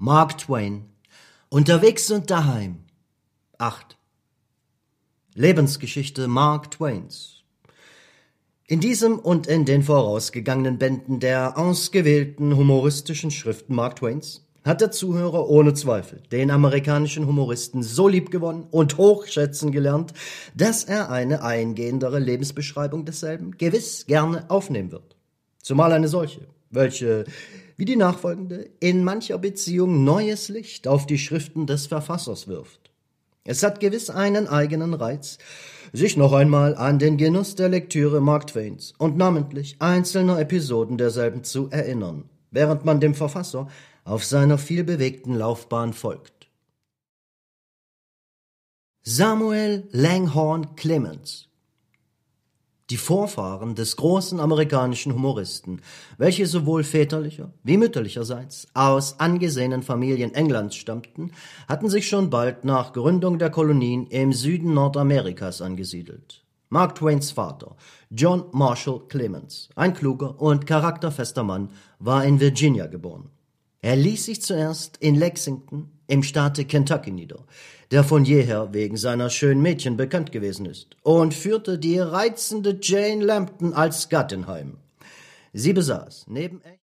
Mark Twain. Unterwegs und daheim. 8. Lebensgeschichte Mark Twains. In diesem und in den vorausgegangenen Bänden der ausgewählten humoristischen Schriften Mark Twains hat der Zuhörer ohne Zweifel den amerikanischen Humoristen so liebgewonnen und hochschätzen gelernt, dass er eine eingehendere Lebensbeschreibung desselben gewiss gerne aufnehmen wird. Zumal eine solche, welche, wie die nachfolgende, in mancher Beziehung neues Licht auf die Schriften des Verfassers wirft. Es hat gewiss einen eigenen Reiz, sich noch einmal an den Genuss der Lektüre Mark Twains und namentlich einzelner Episoden derselben zu erinnern, während man dem Verfasser auf seiner vielbewegten Laufbahn folgt. Samuel Langhorne Clemens. Die Vorfahren des großen amerikanischen Humoristen, welche sowohl väterlicher wie mütterlicherseits aus angesehenen Familien Englands stammten, hatten sich schon bald nach Gründung der Kolonien im Süden Nordamerikas angesiedelt. Mark Twains Vater, John Marshall Clemens, ein kluger und charakterfester Mann, war in Virginia geboren. Er ließ sich zuerst in Lexington im Staate Kentucky nieder, der von jeher wegen seiner schönen Mädchen bekannt gewesen ist, und führte die reizende Jane Lambton als Gattin heim. Sie besaß neben